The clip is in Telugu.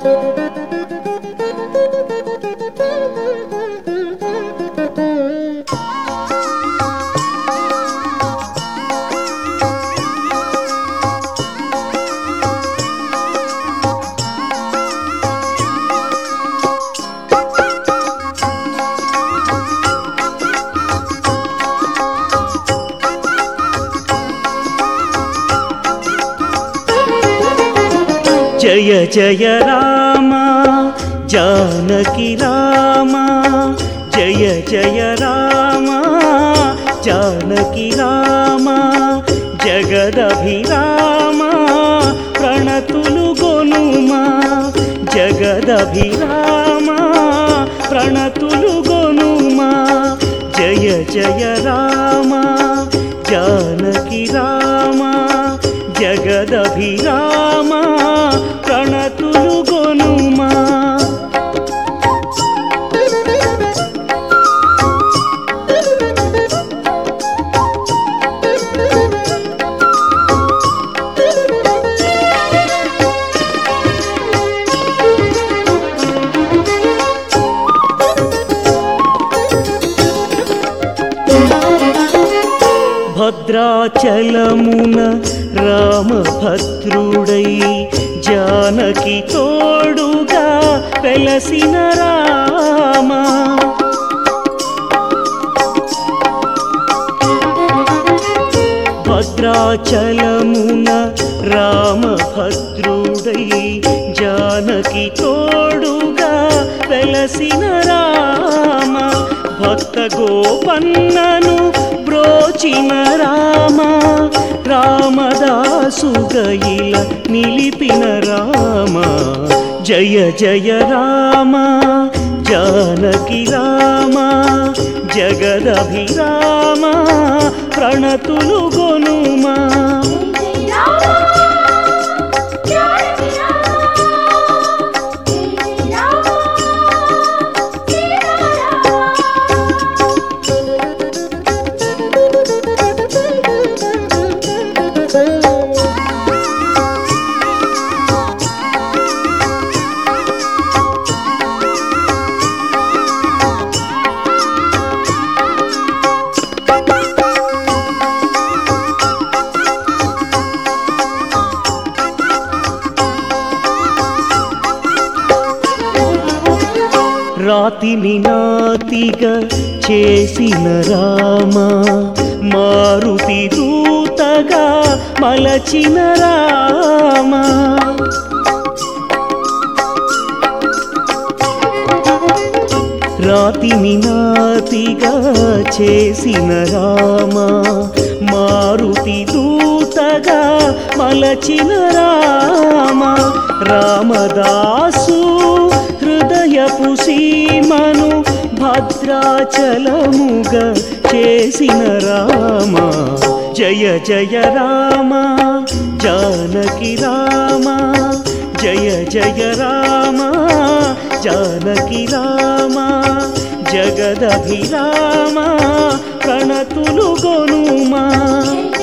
జయ జయ రామ జానకి రామ, జయ జయ రామ జానకి రామ, జగదభిరామ ప్రణతులు గొనుమా, జగదభిరామ ప్రణతులు గొనుమా, జయ జయ రామ జానకి రామ, జగదభిరామ ప్రణతులు గొనుమా. భద్రాచలమున రామభద్రుడై జానకి తోడుగా వెలసిన రామ, భద్రాచలమున రామభద్రుడై జానకి తోడుగా వెలసిన రామ, భక్త గోపన్నను బ్రోచిన రామ, రామదాసుగయిల నిలిపిన రామ, జయ జయ రామ జానకి రామ, జగదభిరామ ప్రణతులు గొనుమా. రాతిని నాతిగా చేసిన రామ, మారుతి దూతగా మలచిన రామ, రాతిని నాతిగా చేసిన రామ, మారుతి దూతగా మలచిన రామ, రామదాసు హృదయపు సీమను భద్రాచలముగా చేసిన రామ, జయ జయ రామ జానకి రామ, జయ జయ రామ జానకి రామ, జగదభిరామ ప్రణతులు గొనుమా.